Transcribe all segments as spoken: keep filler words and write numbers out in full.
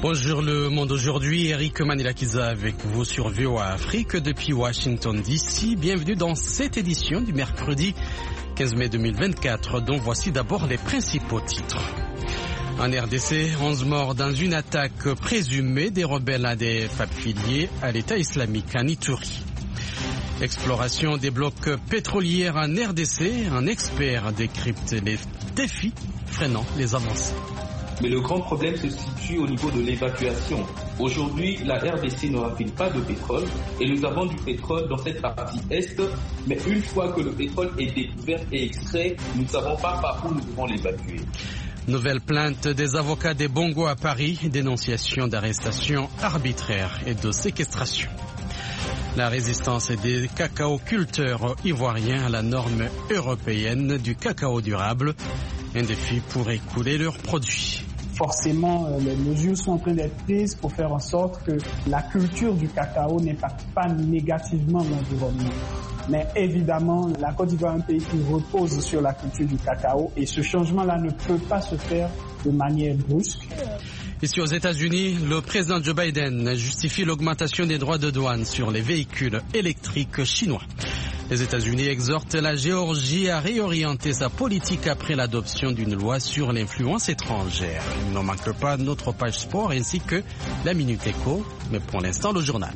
Bonjour le monde aujourd'hui, Eric Manilakiza avec vous sur V O A Afrique depuis Washington D C. Bienvenue dans cette édition du mercredi quinze mai deux mille vingt-quatre, dont voici d'abord les principaux titres. En R D C, onze morts dans une attaque présumée des rebelles A D F affiliés à l'État islamique en Ituri. Exploration des blocs pétroliers en R D C, un expert décrypte les défis freinant les avancées. Mais le grand problème se situe au niveau de l'évacuation. Aujourd'hui, la R D C ne raffine pas de pétrole et nous avons du pétrole dans cette partie est, mais une fois que le pétrole est découvert et extrait, nous ne savons pas par où nous devons l'évacuer. Nouvelle plainte des avocats des Bongo à Paris, dénonciation d'arrestation arbitraire et de séquestration. La résistance des cacaoculteurs ivoiriens à la norme européenne du cacao durable, un défi pour écouler leurs produits. Forcément, les mesures sont en train d'être prises pour faire en sorte que la culture du cacao n'impacte pas négativement l'environnement. Mais évidemment, la Côte d'Ivoire est un pays qui repose sur la culture du cacao et ce changement-là ne peut pas se faire de manière brusque. Ici aux États-Unis, le président Joe Biden justifie l'augmentation des droits de douane sur les véhicules électriques chinois. Les États-Unis exhortent la Géorgie à réorienter sa politique après l'adoption d'une loi sur l'influence étrangère. Il ne manque pas notre page sport ainsi que la Minute Éco, mais pour l'instant le journal.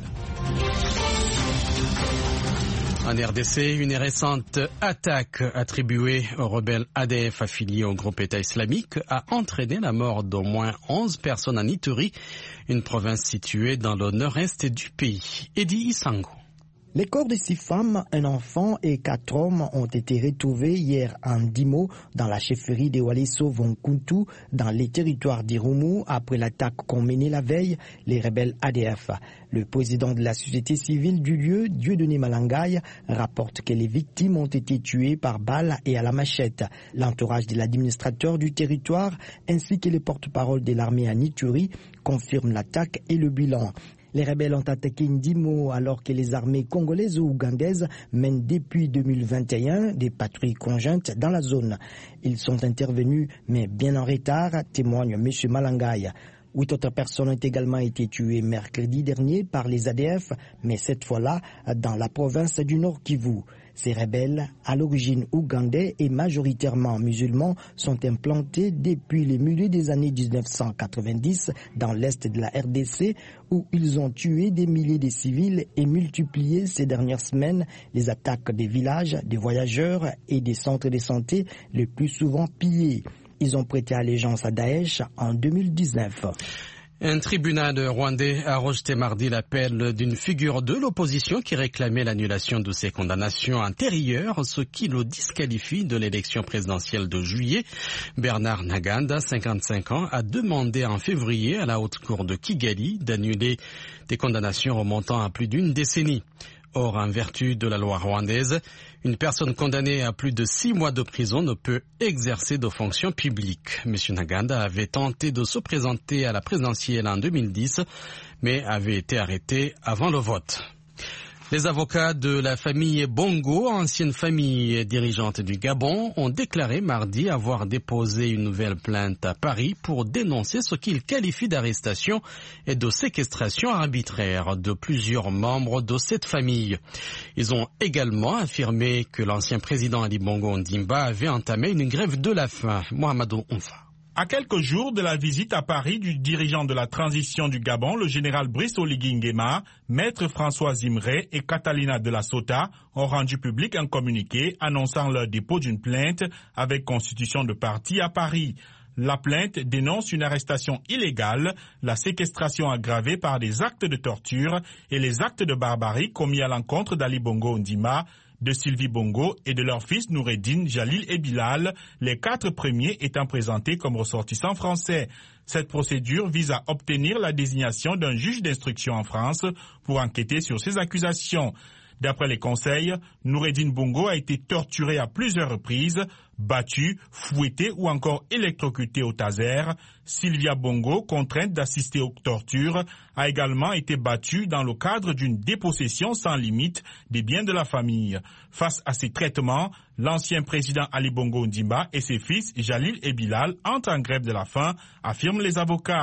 En R D C, une récente attaque attribuée aux rebelles A D F affiliés au groupe État islamique a entraîné la mort d'au moins onze personnes en Ituri, une province située dans le nord-est du pays. Edi Isango. Les corps de six femmes, un enfant et quatre hommes ont été retrouvés hier en Dimo, dans la chefferie de Waleso-Vonkuntu, dans les territoires d'Irumu, après l'attaque qu'ont menée la veille les rebelles A D F. Le président de la société civile du lieu, Dieudonné Malangaï, rapporte que les victimes ont été tuées par balles et à la machette. L'entourage de l'administrateur du territoire, ainsi que les porte-parole de l'armée en Ituri, confirment l'attaque et le bilan. Les rebelles ont attaqué Ndimo alors que les armées congolaises ou ougandaises mènent depuis deux mille vingt et un des patrouilles conjointes dans la zone. Ils sont intervenus, mais bien en retard, témoigne M. Malangaï. Huit autres personnes ont également été tuées mercredi dernier par les A D F, mais cette fois-là dans la province du Nord Kivu. Ces rebelles, à l'origine ougandais et majoritairement musulmans, sont implantés depuis le milieu des années dix-neuf cent quatre-vingt-dix dans l'est de la R D C, où ils ont tué des milliers de civils et multiplié ces dernières semaines les attaques des villages, des voyageurs et des centres de santé, le plus souvent pillés. Ils ont prêté allégeance à Daesh en deux mille dix-neuf. Un tribunal rwandais a rejeté mardi l'appel d'une figure de l'opposition qui réclamait l'annulation de ses condamnations antérieures, ce qui le disqualifie de l'élection présidentielle de juillet. Bernard Ntaganda, cinquante-cinq ans, a demandé en février à la haute cour de Kigali d'annuler des condamnations remontant à plus d'une décennie. Or, en vertu de la loi rwandaise, une personne condamnée à plus de six mois de prison ne peut exercer de fonctions publiques. M. Ntaganda avait tenté de se présenter à la présidentielle en deux mille dix, mais avait été arrêté avant le vote. Les avocats de la famille Bongo, ancienne famille dirigeante du Gabon, ont déclaré mardi avoir déposé une nouvelle plainte à Paris pour dénoncer ce qu'ils qualifient d'arrestation et de séquestration arbitraire de plusieurs membres de cette famille. Ils ont également affirmé que l'ancien président Ali Bongo Ondimba avait entamé une grève de la faim. Mohamedou Oumfa. À quelques jours de la visite à Paris du dirigeant de la transition du Gabon, le général Brice Oligui Nguema, maître François Imré et Catalina de la Sota ont rendu public un communiqué annonçant leur dépôt d'une plainte avec constitution de parti à Paris. La plainte dénonce une arrestation illégale, la séquestration aggravée par des actes de torture et les actes de barbarie commis à l'encontre d'Ali Bongo Ondimba, de Sylvie Bongo et de leur fils Noureddine, Jalil et Bilal, les quatre premiers étant présentés comme ressortissants français. Cette procédure vise à obtenir la désignation d'un juge d'instruction en France pour enquêter sur ces accusations. D'après les conseils, Noureddine Bongo a été torturé à plusieurs reprises, battu, fouetté ou encore électrocuté au taser. Sylvia Bongo, contrainte d'assister aux tortures, a également été battue dans le cadre d'une dépossession sans limite des biens de la famille. Face à ces traitements, l'ancien président Ali Bongo Ondimba et ses fils Jalil et Bilal entrent en grève de la faim, affirment les avocats.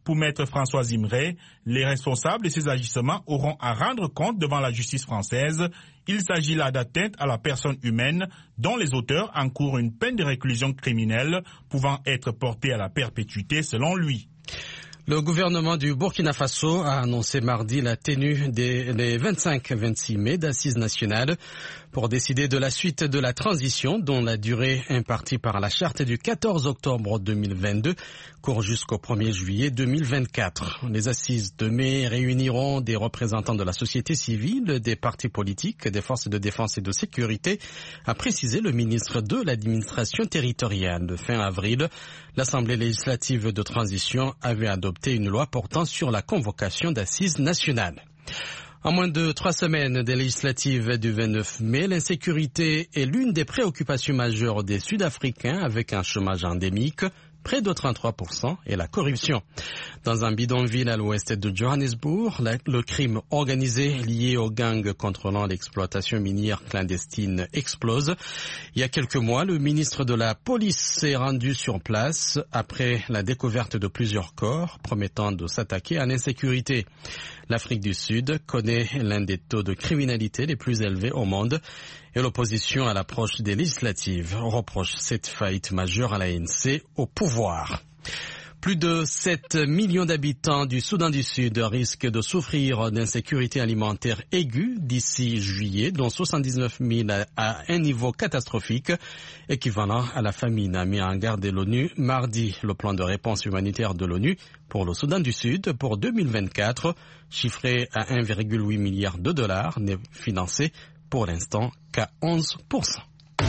Pour maître François Imre, les responsables de ces agissements auront à rendre compte devant la justice française. Il s'agit là d'atteinte à la personne humaine dont les auteurs encourent une peine de réclusion criminelle pouvant être portée à la perpétuité selon lui. Le gouvernement du Burkina Faso a annoncé mardi la tenue des les vingt-cinq vingt-six mai d'assises nationales pour décider de la suite de la transition dont la durée impartie par la charte du quatorze octobre deux mille vingt-deux court jusqu'au premier juillet deux mille vingt-quatre. Les assises de mai réuniront des représentants de la société civile, des partis politiques, des forces de défense et de sécurité, a précisé le ministre de l'administration territoriale. Fin avril, l'Assemblée législative de transition avait adopté une loi portant sur la convocation d'assises nationales. En moins de trois semaines des législatives du vingt-neuf mai, l'insécurité est l'une des préoccupations majeures des Sud-Africains avec un chômage endémique, près de trente-trois pour cent, et la corruption. Dans un bidonville à l'ouest de Johannesburg, la, le crime organisé lié aux gangs contrôlant l'exploitation minière clandestine explose. Il y a quelques mois, le ministre de la Police s'est rendu sur place après la découverte de plusieurs corps promettant de s'attaquer à l'insécurité. L'Afrique du Sud connaît l'un des taux de criminalité les plus élevés au monde et l'opposition à l'approche des législatives reproche cette faillite majeure à l'A N C au pouvoir. Plus de sept millions d'habitants du Soudan du Sud risquent de souffrir d'insécurité alimentaire aiguë d'ici juillet, dont soixante-dix-neuf mille à un niveau catastrophique, équivalent à la famine, a mis en garde l'ONU mardi. Le plan de réponse humanitaire de l'ONU pour le Soudan du Sud pour deux mille vingt-quatre, chiffré à un virgule huit milliard de dollars, n'est financé pour l'instant qu'à onze pour cent.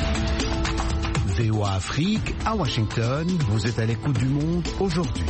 V O A Afrique, à Washington, vous êtes à l'écoute du monde aujourd'hui.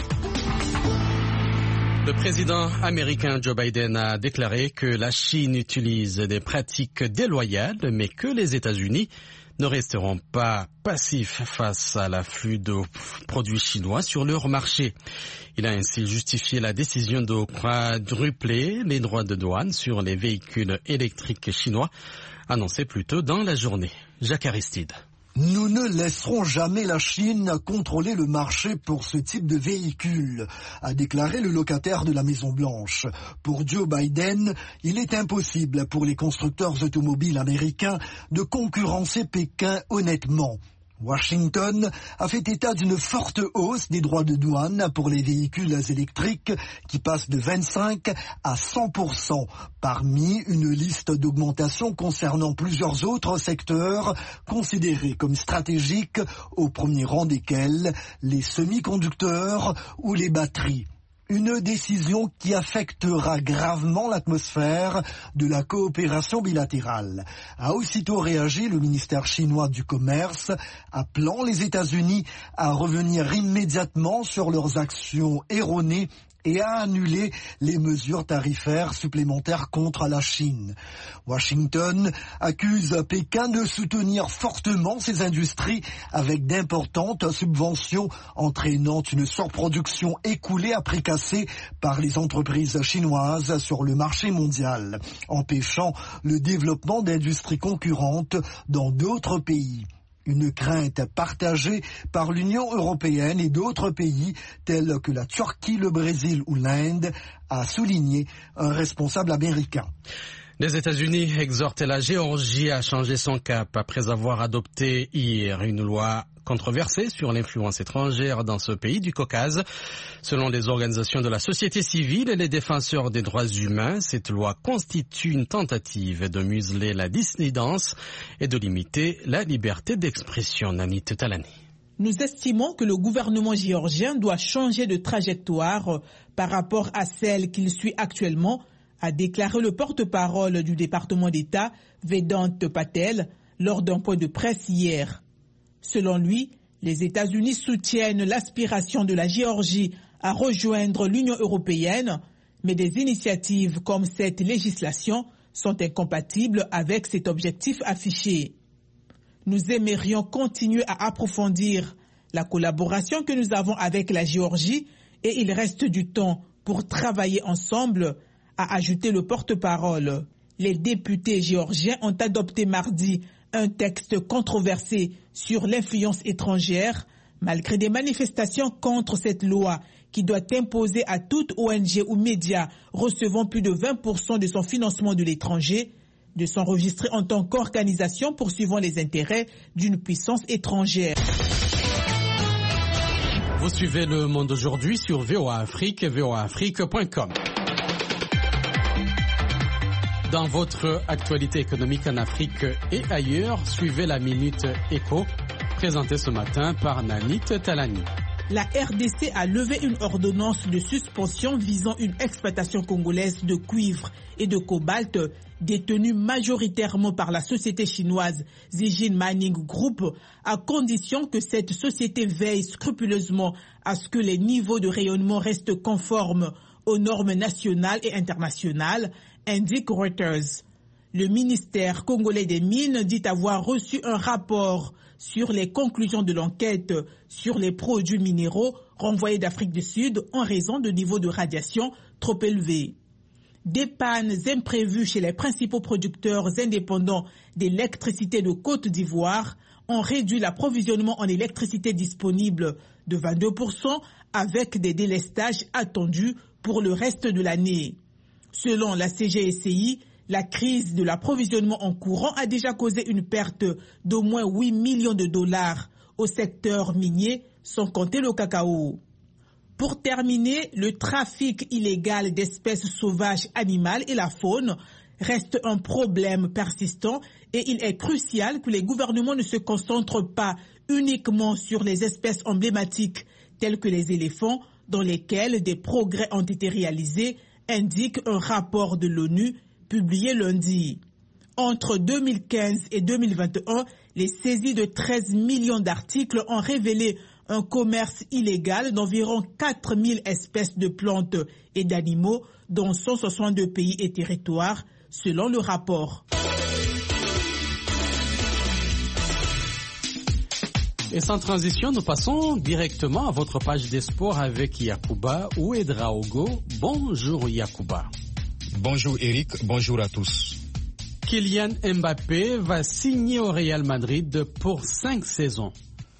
Le président américain Joe Biden a déclaré que la Chine utilise des pratiques déloyales, mais que les États-Unis ne resteront pas passifs face à l'afflux de produits chinois sur leur marché. Il a ainsi justifié la décision de quadrupler les droits de douane sur les véhicules électriques chinois, annoncé plus tôt dans la journée. Jacques Aristide. Nous ne laisserons jamais la Chine contrôler le marché pour ce type de véhicule, a déclaré le locataire de la Maison-Blanche. Pour Joe Biden, il est impossible pour les constructeurs automobiles américains de concurrencer Pékin honnêtement. Washington a fait état d'une forte hausse des droits de douane pour les véhicules électriques qui passent de vingt-cinq à cent pour cent, parmi une liste d'augmentations concernant plusieurs autres secteurs considérés comme stratégiques, au premier rang desquels les semi-conducteurs ou les batteries. Une décision qui affectera gravement l'atmosphère de la coopération bilatérale. A aussitôt réagi le ministère chinois du Commerce, appelant les États-Unis à revenir immédiatement sur leurs actions erronées et à annuler les mesures tarifaires supplémentaires contre la Chine. Washington accuse Pékin de soutenir fortement ses industries avec d'importantes subventions entraînant une surproduction écoulée à prix cassé par les entreprises chinoises sur le marché mondial, empêchant le développement d'industries concurrentes dans d'autres pays. Une crainte partagée par l'Union européenne et d'autres pays tels que la Turquie, le Brésil ou l'Inde, a souligné un responsable américain. Les États-Unis exhortent la Géorgie à changer son cap après avoir adopté hier une loi controversée sur l'influence étrangère dans ce pays du Caucase. Selon les organisations de la société civile et les défenseurs des droits humains, cette loi constitue une tentative de museler la dissidence et de limiter la liberté d'expression. Nanit Talani. Nous estimons que le gouvernement géorgien doit changer de trajectoire par rapport à celle qu'il suit actuellement, a déclaré le porte-parole du département d'État, Vedant Patel, lors d'un point de presse hier. Selon lui, les États-Unis soutiennent l'aspiration de la Géorgie à rejoindre l'Union européenne, mais des initiatives comme cette législation sont incompatibles avec cet objectif affiché. Nous aimerions continuer à approfondir la collaboration que nous avons avec la Géorgie et il reste du temps pour travailler ensemble, a ajouté le porte-parole. Les députés géorgiens ont adopté mardi un texte controversé sur l'influence étrangère, malgré des manifestations contre cette loi qui doit imposer à toute O N G ou média recevant plus de vingt pour cent de son financement de l'étranger de s'enregistrer en tant qu'organisation poursuivant les intérêts d'une puissance étrangère. Vous suivez Le Monde aujourd'hui sur V O A Afrique et V O A Afrique point com. Dans votre actualité économique en Afrique et ailleurs, suivez la Minute Éco, présentée ce matin par Nanit Talani. La R D C a levé une ordonnance de suspension visant une exploitation congolaise de cuivre et de cobalt détenue majoritairement par la société chinoise Zijin Mining Group, à condition que cette société veille scrupuleusement à ce que les niveaux de rayonnement restent conformes aux normes nationales et internationales, indique Reuters. Le ministère congolais des Mines dit avoir reçu un rapport sur les conclusions de l'enquête sur les produits minéraux renvoyés d'Afrique du Sud en raison de niveaux de radiation trop élevés. Des pannes imprévues chez les principaux producteurs indépendants d'électricité de Côte d'Ivoire ont réduit l'approvisionnement en électricité disponible de vingt-deux pour cent avec des délestages attendus pour le reste de l'année. Selon la C G S C I, la crise de l'approvisionnement en courant a déjà causé une perte d'au moins huit millions de dollars au secteur minier, sans compter le cacao. Pour terminer, le trafic illégal d'espèces sauvages animales et la faune reste un problème persistant et il est crucial que les gouvernements ne se concentrent pas uniquement sur les espèces emblématiques telles que les éléphants, dans lesquelles des progrès ont été réalisés, indique un rapport de l'ONU publié lundi. Entre deux mille quinze et deux mille vingt et un, les saisies de treize millions d'articles ont révélé un commerce illégal d'environ quatre mille espèces de plantes et d'animaux dans cent soixante-deux pays et territoires, selon le rapport. Et sans transition, nous passons directement à votre page des sports avec Yacouba Ouedraogo. Bonjour Yacouba. Bonjour Eric, bonjour à tous. Kylian Mbappé va signer au Real Madrid pour cinq saisons.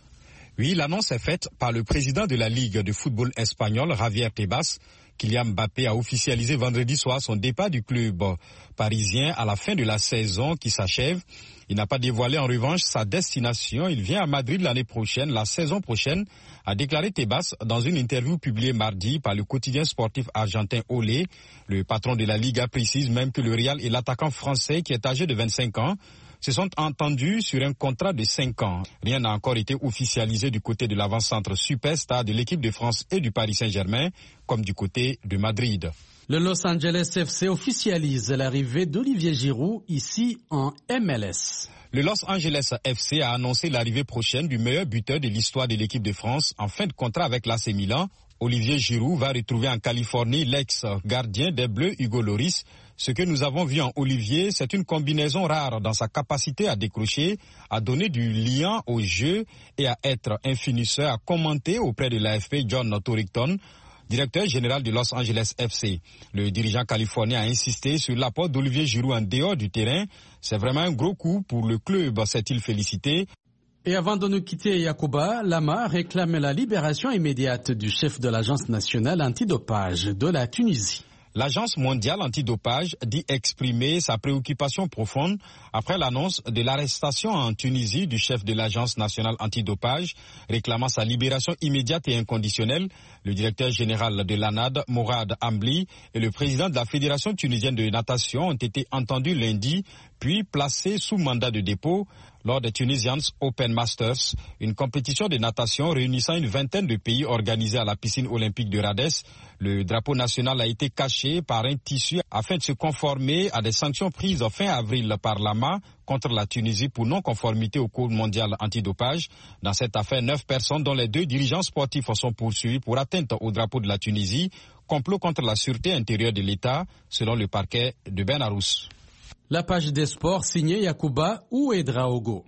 Oui, l'annonce est faite par le président de la Ligue de football espagnol, Javier Tebas. Kylian Mbappé a officialisé vendredi soir son départ du club parisien à la fin de la saison qui s'achève. Il n'a pas dévoilé en revanche sa destination. Il vient à Madrid l'année prochaine, la saison prochaine, a déclaré Tebas dans une interview publiée mardi par le quotidien sportif argentin Olé. Le patron de la Liga précise même que le Real et l'attaquant français, qui est âgé de vingt-cinq ans, se sont entendus sur un contrat de cinq ans. Rien n'a encore été officialisé du côté de l'avant-centre superstar de l'équipe de France et du Paris Saint-Germain, comme du côté de Madrid. Le Los Angeles F C officialise l'arrivée d'Olivier Giroud ici en M L S. Le Los Angeles F C a annoncé l'arrivée prochaine du meilleur buteur de l'histoire de l'équipe de France en fin de contrat avec l'A C Milan. Olivier Giroud va retrouver en Californie l'ex-gardien des Bleus Hugo Lloris. Ce que nous avons vu en Olivier, c'est une combinaison rare dans sa capacité à décrocher, à donner du lien au jeu et à être un finisseur, à commenter auprès de l'A F P John Torrington, directeur général de Los Angeles F C. Le dirigeant californien a insisté sur l'apport d'Olivier Giroud en dehors du terrain. C'est vraiment un gros coup pour le club, s'est-il félicité. Et avant de nous quitter, Yacouba, Lama réclame la libération immédiate du chef de l'Agence nationale antidopage de la Tunisie. L'Agence mondiale antidopage dit exprimer sa préoccupation profonde après l'annonce de l'arrestation en Tunisie du chef de l'Agence nationale antidopage, réclamant sa libération immédiate et inconditionnelle. Le directeur général de l'ANAD, Mourad Ambli, et le président de la Fédération tunisienne de natation ont été entendus lundi, puis placés sous mandat de dépôt lors des Tunisians Open Masters, une compétition de natation réunissant une vingtaine de pays organisée à la piscine olympique de Rades. Le drapeau national a été caché par un tissu afin de se conformer à des sanctions prises fin avril par l'A M A contre la Tunisie pour non-conformité au Code mondial antidopage. Dans cette affaire, neuf personnes, dont les deux dirigeants sportifs, sont poursuivis pour atteinte au drapeau de la Tunisie, complot contre la sûreté intérieure de l'État, selon le parquet de Benarous. La page des sports signée Yacouba Ouedraogo.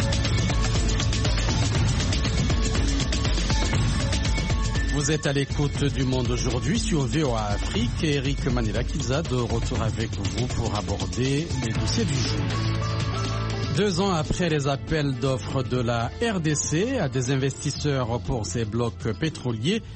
Vous êtes à l'écoute du Monde aujourd'hui sur V O A Afrique et Eric Manila-Kiza de retour avec vous pour aborder les dossiers du jour. Deux ans après les appels d'offres de la R D C à des investisseurs pour ces blocs pétroliers,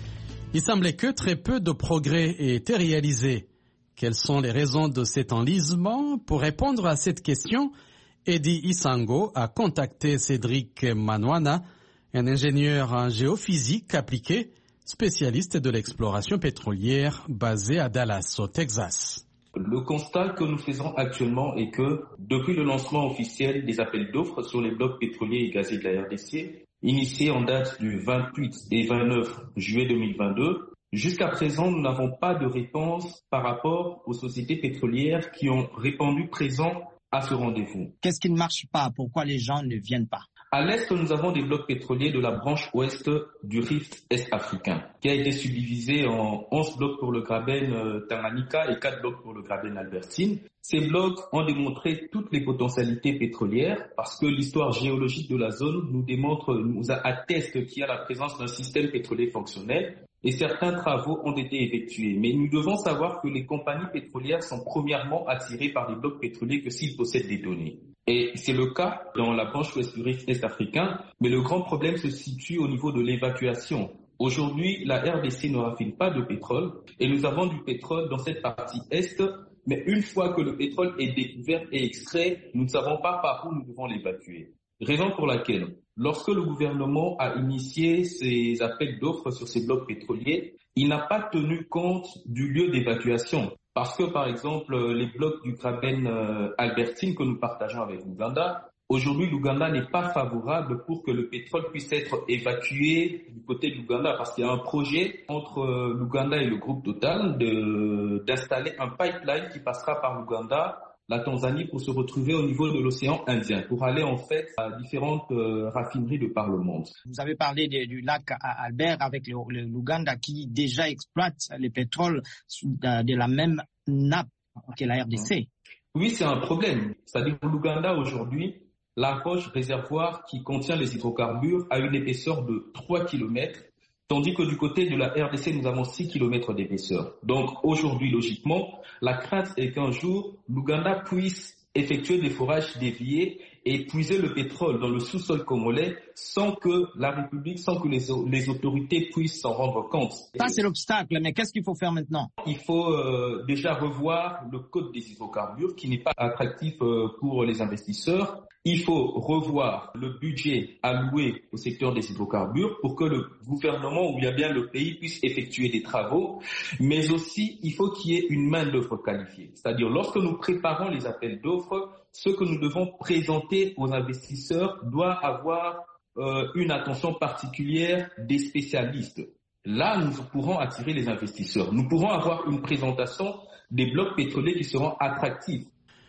Il semblait que très peu de progrès aient été réalisés. Quelles sont les raisons de cet enlisement? Pour répondre à cette question, Eddie Isango a contacté Cédric Manouana, un ingénieur en géophysique appliquée, spécialiste de l'exploration pétrolière basé à Dallas, au Texas. Le constat que nous faisons actuellement est que depuis le lancement officiel des appels d'offres sur les blocs pétroliers et gaziers de la R D C, initié en date du vingt-huit et vingt-neuf juillet deux mille vingt-deux, jusqu'à présent, nous n'avons pas de réponse par rapport aux sociétés pétrolières qui ont répondu présent à ce rendez-vous. Qu'est-ce qui ne marche pas? Pourquoi les gens ne viennent pas? À l'est, nous avons des blocs pétroliers de la branche ouest du rift est-africain, qui a été subdivisé en onze blocs pour le Graben euh, Tanganyika et quatre blocs pour le Graben Albertine. Ces blocs ont démontré toutes les potentialités pétrolières parce que l'histoire géologique de la zone nous démontre, nous atteste qu'il y a la présence d'un système pétrolier fonctionnel et certains travaux ont été effectués. Mais nous devons savoir que les compagnies pétrolières sont premièrement attirées par les blocs pétroliers que s'ils possèdent des données. Et c'est le cas dans la branche ouest du rift est-africain, mais le grand problème se situe au niveau de l'évacuation. Aujourd'hui, la R D C ne raffine pas de pétrole et nous avons du pétrole dans cette partie est, mais une fois que le pétrole est découvert et extrait, nous ne savons pas par où nous devons l'évacuer. Raison pour laquelle, lorsque le gouvernement a initié ses appels d'offres sur ces blocs pétroliers, il n'a pas tenu compte du lieu d'évacuation. Parce que, par exemple, les blocs du Graben euh, Albertine que nous partageons avec l'Ouganda, aujourd'hui, l'Ouganda n'est pas favorable pour que le pétrole puisse être évacué du côté de l'Ouganda, parce qu'il y a un projet entre euh, l'Ouganda et le groupe Total de, d'installer un pipeline qui passera par l'Ouganda, la Tanzanie, pour se retrouver au niveau de l'océan Indien, pour aller en fait à différentes euh, raffineries de par le monde. Vous avez parlé de, du lac Albert avec le, le, l'Ouganda qui déjà exploite le pétrole de, de la même nappe que la R D C. Oui, c'est un problème. C'est-à-dire que l'Ouganda aujourd'hui, la roche réservoir qui contient les hydrocarbures a une épaisseur de trois kilomètres, tandis que du côté de la R D C, nous avons six kilomètres d'épaisseur. Donc aujourd'hui, logiquement, la crainte est qu'un jour, l'Ouganda puisse effectuer des forages déviés et puiser le pétrole dans le sous-sol congolais sans que la République, sans que les, les autorités puissent s'en rendre compte. Ça, c'est l'obstacle, mais qu'est-ce qu'il faut faire maintenant? Il faut euh, déjà revoir le code des hydrocarbures qui n'est pas attractif euh, pour les investisseurs. Il faut revoir le budget alloué au secteur des hydrocarbures pour que le gouvernement ou bien, bien le pays puisse effectuer des travaux, mais aussi il faut qu'il y ait une main d'œuvre qualifiée. C'est-à-dire lorsque nous préparons les appels d'offres, ce que nous devons présenter aux investisseurs doit avoir euh, une attention particulière des spécialistes. Là, nous pourrons attirer les investisseurs. Nous pourrons avoir une présentation des blocs pétroliers qui seront attractifs.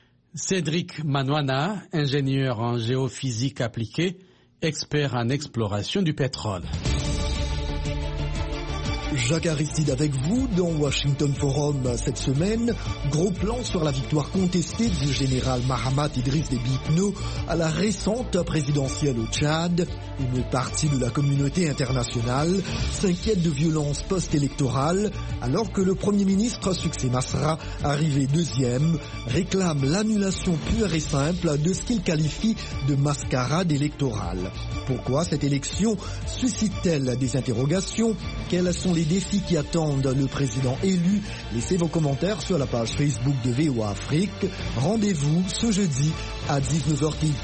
Cédric Manouana, ingénieur en géophysique appliquée, expert en exploration du pétrole. Jacques Aristide avec vous dans Washington Forum cette semaine. Gros plan sur la victoire contestée du général Mahamat Idriss Déby Itno à la récente présidentielle au Tchad. Une partie de la communauté internationale s'inquiète de violences post-électorales alors que le Premier ministre Succès Masra, arrivé deuxième, réclame l'annulation pure et simple de ce qu'il qualifie de mascarade électorale. Pourquoi cette élection suscite-t-elle des interrogations? Quelles sont les défis qui attendent le président élu? Laissez vos commentaires sur la page Facebook de V O A Afrique. Rendez-vous ce jeudi à dix-neuf heures trente.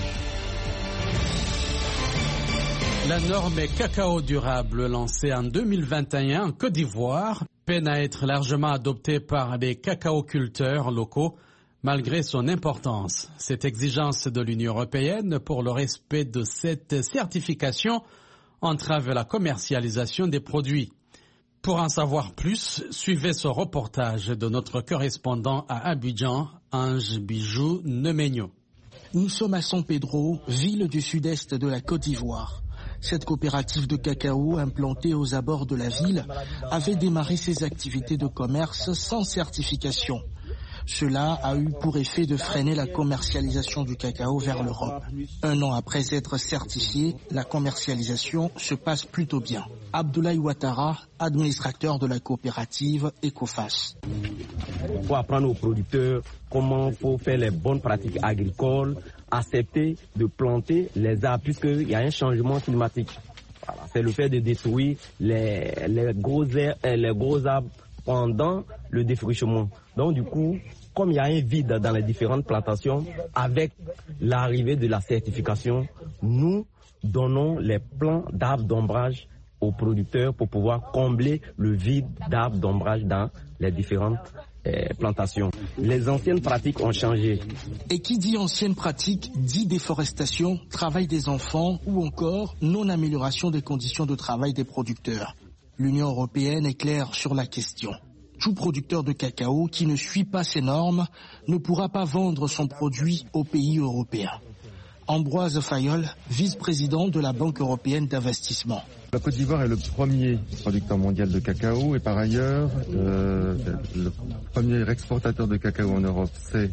La norme cacao durable lancée en deux mille vingt et un en Côte d'Ivoire peine à être largement adoptée par les cacaoculteurs locaux malgré son importance. Cette exigence de l'Union européenne pour le respect de cette certification entrave la commercialisation des produits. Pour en savoir plus, suivez ce reportage de notre correspondant à Abidjan, Ange Bijou Nemenyo. Nous sommes à San Pedro, ville du sud-est de la Côte d'Ivoire. Cette coopérative de cacao implantée aux abords de la ville avait démarré ses activités de commerce sans certification. Cela a eu pour effet de freiner la commercialisation du cacao vers l'Europe. Un an après être certifié, la commercialisation se passe plutôt bien. Abdoulaye Ouattara, administrateur de la coopérative Ecofas. Il faut apprendre aux producteurs comment il faut faire les bonnes pratiques agricoles, accepter de planter les arbres puisqu'il y a un changement climatique. Voilà. c'est le fait de détruire les, les, gros, les gros arbres pendant le défrichement. Donc du coup, comme il y a un vide dans les différentes plantations, avec l'arrivée de la certification, nous donnons les plans d'arbres d'ombrage aux producteurs pour pouvoir combler le vide d'arbres d'ombrage dans les différentes eh, plantations. Les anciennes pratiques ont changé. Et qui dit anciennes pratiques dit déforestation, travail des enfants ou encore non-amélioration des conditions de travail des producteurs. L'Union européenne est claire sur la question. Tout producteur de cacao qui ne suit pas ces normes ne pourra pas vendre son produit aux pays européens. Ambroise Fayol, vice-président de la Banque européenne d'investissement. La Côte d'Ivoire est le premier producteur mondial de cacao et par ailleurs, euh, le premier exportateur de cacao en Europe, c'est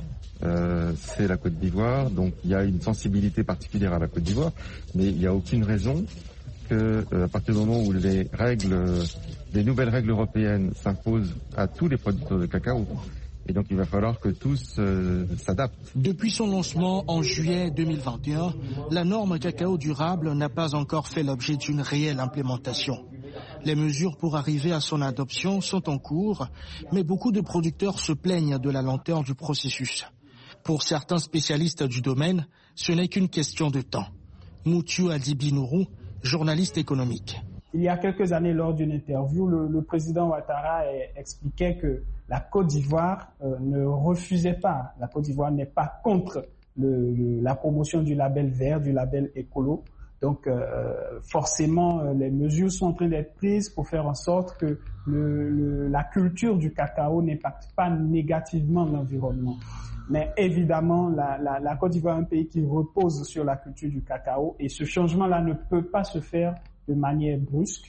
euh, c'est la Côte d'Ivoire. Donc il y a une sensibilité particulière à la Côte d'Ivoire, mais il n'y a aucune raison que euh, à partir du moment où les règles, les nouvelles règles européennes s'imposent à tous les producteurs de cacao, et donc il va falloir que tous euh, s'adaptent. Depuis son lancement en juillet deux mille vingt et un, la norme cacao durable n'a pas encore fait l'objet d'une réelle implémentation. Les mesures pour arriver à son adoption sont en cours, mais beaucoup de producteurs se plaignent de la lenteur du processus. Pour certains spécialistes du domaine, ce n'est qu'une question de temps. Moutiu Adibinourou, journaliste économique. Il y a quelques années, lors d'une interview, le, le président Ouattara expliquait que la Côte d'Ivoire euh, ne refusait pas, la Côte d'Ivoire n'est pas contre le, le, la promotion du label vert, du label écolo. Donc euh, forcément, euh, les mesures sont en train d'être prises pour faire en sorte que le, le, la culture du cacao n'impacte pas négativement l'environnement. Mais évidemment, la, la, la Côte d'Ivoire est un pays qui repose sur la culture du cacao et ce changement-là ne peut pas se faire de manière brusque.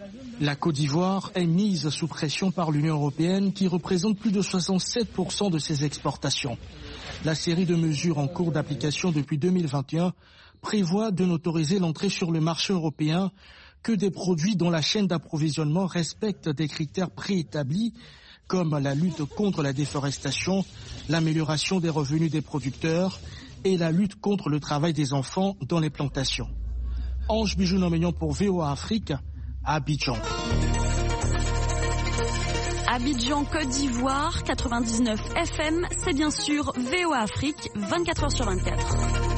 La Côte d'Ivoire est mise sous pression par l'Union européenne qui représente plus de soixante-sept pour cent de ses exportations. La série de mesures en cours d'application depuis deux mille vingt et un prévoit de n'autoriser l'entrée sur le marché européen que des produits dont la chaîne d'approvisionnement respecte des critères préétablis comme la lutte contre la déforestation, l'amélioration des revenus des producteurs et la lutte contre le travail des enfants dans les plantations. Ange Bijou-Nomignon pour V O A Afrique, à Abidjan. Abidjan, Côte d'Ivoire, quatre-vingt-dix-neuf F M, c'est bien sûr V O A Afrique, vingt-quatre heures sur vingt-quatre.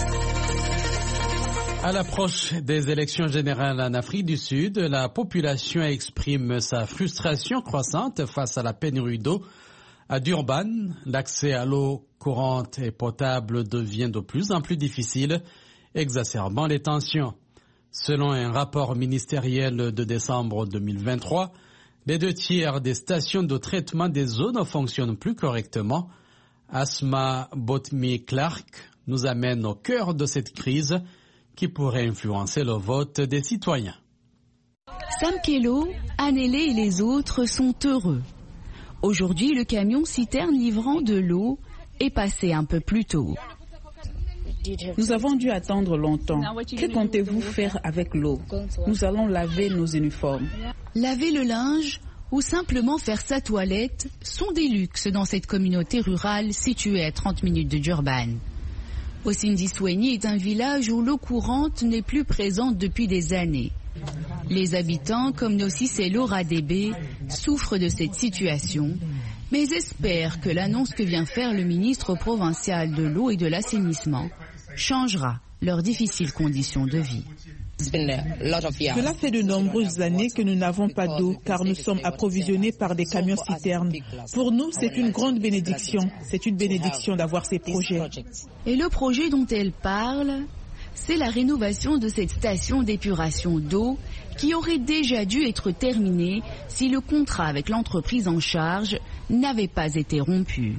À l'approche des élections générales en Afrique du Sud, la population exprime sa frustration croissante face à la pénurie d'eau. À Durban, l'accès à l'eau courante et potable devient de plus en plus difficile, exacerbant les tensions. Selon un rapport ministériel de décembre deux mille vingt-trois, les deux tiers des stations de traitement des eaux ne fonctionnent plus correctement. Asma Botmi-Clark nous amène au cœur de cette crise qui pourrait influencer le vote des citoyens. Sam Kello, Annele et les autres sont heureux. Aujourd'hui, le camion citerne livrant de l'eau est passé un peu plus tôt. Nous avons dû attendre longtemps. Que comptez-vous faire avec l'eau? Nous allons laver nos uniformes. Laver le linge ou simplement faire sa toilette sont des luxes dans cette communauté rurale située à trente minutes de Durban. Osindisweni est un village où l'eau courante n'est plus présente depuis des années. Les habitants, comme Nocicelo Radebe, souffrent de cette situation, mais espèrent que l'annonce que vient faire le ministre provincial de l'eau et de l'assainissement changera leurs difficiles conditions de vie. Cela fait de nombreuses années que nous n'avons pas d'eau car nous sommes approvisionnés par des camions citernes. Pour nous, c'est une grande bénédiction. C'est une bénédiction d'avoir ces projets. Et le projet dont elle parle, c'est la rénovation de cette station d'épuration d'eau qui aurait déjà dû être terminée si le contrat avec l'entreprise en charge n'avait pas été rompu.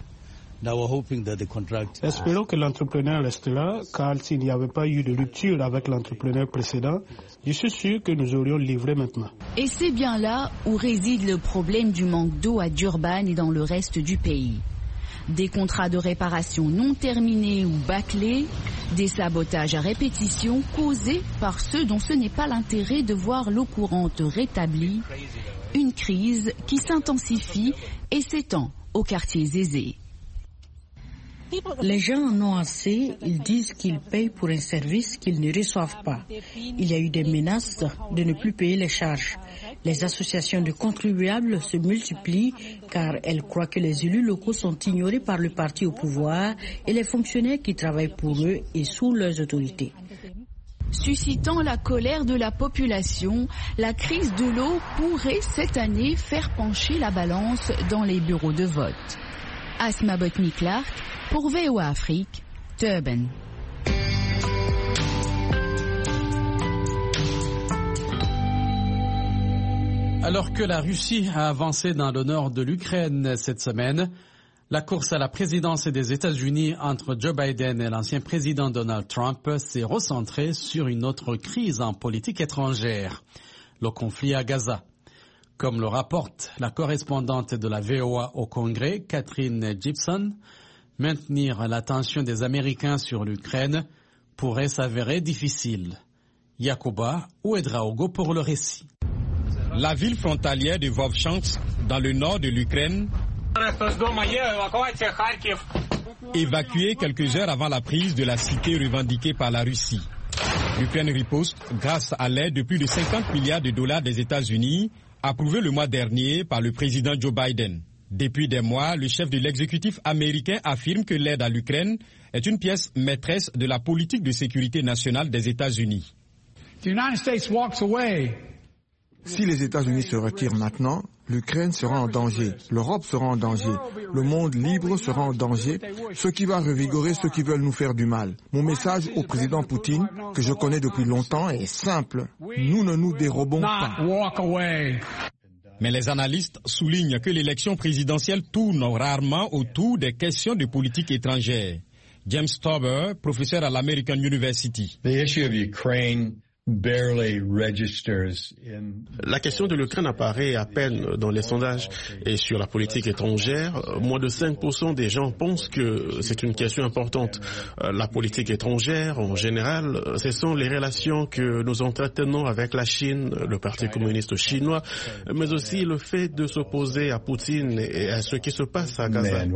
Espérons que l'entrepreneur reste là, car s'il n'y avait pas eu de rupture avec l'entrepreneur précédent, je suis sûr que nous aurions livré maintenant. Et c'est bien là où réside le problème du manque d'eau à Durban et dans le reste du pays. Des contrats de réparation non terminés ou bâclés, des sabotages à répétition causés par ceux dont ce n'est pas l'intérêt de voir l'eau courante rétablie, une crise qui s'intensifie et s'étend aux quartiers aisés. Les gens en ont assez, ils disent qu'ils payent pour un service qu'ils ne reçoivent pas. Il y a eu des menaces de ne plus payer les charges. Les associations de contribuables se multiplient car elles croient que les élus locaux sont ignorés par le parti au pouvoir et les fonctionnaires qui travaillent pour eux et sous leurs autorités. Suscitant la colère de la population, la crise de l'eau pourrait cette année faire pencher la balance dans les bureaux de vote. Asma Botny-Clark pour V O A Afrique, Durban. Alors que la Russie a avancé dans le nord de l'Ukraine cette semaine, la course à la présidence des États-Unis entre Joe Biden et l'ancien président Donald Trump s'est recentrée sur une autre crise en politique étrangère, le conflit à Gaza. Comme le rapporte la correspondante de la V O A au Congrès, Catherine Gibson, maintenir l'attention des Américains sur l'Ukraine pourrait s'avérer difficile. Yacouba Ouedraogo pour le récit. La ville frontalière de Vovchansk, dans le nord de l'Ukraine, évacuée quelques heures avant la prise de la cité revendiquée par la Russie. L'Ukraine riposte grâce à l'aide de plus de cinquante milliards de dollars des États-Unis, approuvée le mois dernier par le président Joe Biden. Depuis des mois, le chef de l'exécutif américain affirme que l'aide à l'Ukraine est une pièce maîtresse de la politique de sécurité nationale des États-Unis. Si les États-Unis se retirent maintenant, l'Ukraine sera en danger, l'Europe sera en danger, le monde libre sera en danger, ce qui va revigorer ceux qui veulent nous faire du mal. Mon message au président Poutine, que je connais depuis longtemps, est simple. Nous ne nous dérobons pas. Mais les analystes soulignent que l'élection présidentielle tourne rarement autour des questions de politique étrangère. James Tauber, professeur à l'American University. La question de l'Ukraine apparaît à peine dans les sondages et sur la politique étrangère. Moins de cinq pour cent des gens pensent que c'est une question importante. La politique étrangère, en général, ce sont les relations que nous entretenons avec la Chine, le Parti communiste chinois, mais aussi le fait de s'opposer à Poutine et à ce qui se passe à Gaza.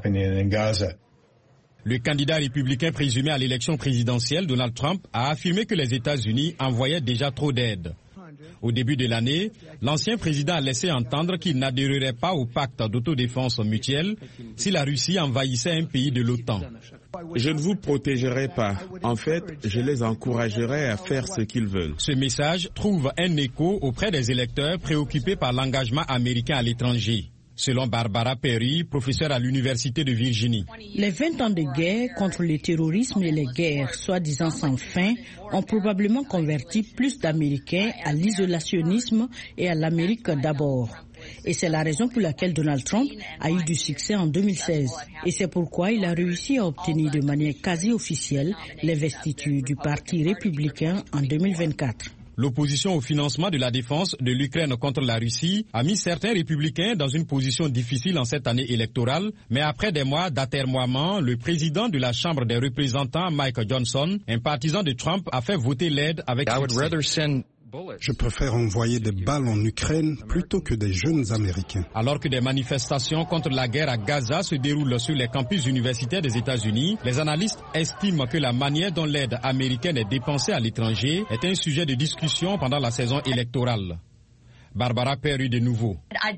Le candidat républicain présumé à l'élection présidentielle, Donald Trump, a affirmé que les États-Unis envoyaient déjà trop d'aide. Au début de l'année, l'ancien président a laissé entendre qu'il n'adhérerait pas au pacte d'autodéfense mutuelle si la Russie envahissait un pays de l'OTAN. Je ne vous protégerai pas. En fait, je les encouragerai à faire ce qu'ils veulent. Ce message trouve un écho auprès des électeurs préoccupés par l'engagement américain à l'étranger. Selon Barbara Perry, professeure à l'Université de Virginie. Les vingt ans de guerre contre le terrorisme et les guerres soi-disant sans fin ont probablement converti plus d'Américains à l'isolationnisme et à l'Amérique d'abord. Et c'est la raison pour laquelle Donald Trump a eu du succès en deux mille seize. Et c'est pourquoi il a réussi à obtenir de manière quasi officielle l'investiture du Parti républicain en deux mille vingt-quatre. L'opposition au financement de la défense de l'Ukraine contre la Russie a mis certains républicains dans une position difficile en cette année électorale, mais après des mois d'atermoiement, le président de la Chambre des représentants, Mike Johnson, un partisan de Trump, a fait voter l'aide avec succès. Je préfère envoyer des balles en Ukraine plutôt que des jeunes Américains. Alors que des manifestations contre la guerre à Gaza se déroulent sur les campus universitaires des États-Unis, les analystes estiment que la manière dont l'aide américaine est dépensée à l'étranger est un sujet de discussion pendant la saison électorale. Barbara Perry de nouveau.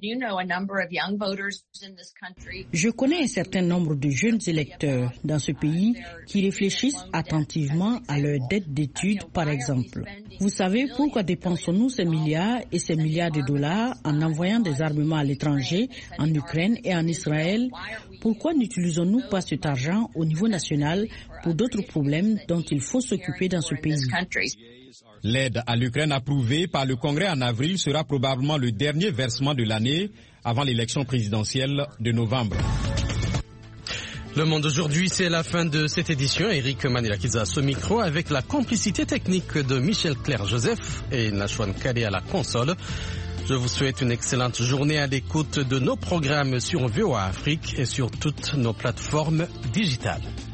Je connais un certain nombre de jeunes électeurs dans ce pays qui réfléchissent attentivement à leur dette d'études, par exemple. Vous savez pourquoi dépensons-nous ces milliards et ces milliards de dollars en envoyant des armements à l'étranger, en Ukraine et en Israël? Pourquoi n'utilisons-nous pas cet argent au niveau national pour d'autres problèmes dont il faut s'occuper dans ce pays? L'aide à l'Ukraine approuvée par le Congrès en avril sera probablement le dernier versement de l'année avant l'élection présidentielle de novembre. Le Monde aujourd'hui, c'est la fin de cette édition. Eric Manilakiza ce micro avec la complicité technique de Michel Claire-Joseph et Nashwan Kale à la console. Je vous souhaite une excellente journée à l'écoute de nos programmes sur V O A Afrique et sur toutes nos plateformes digitales.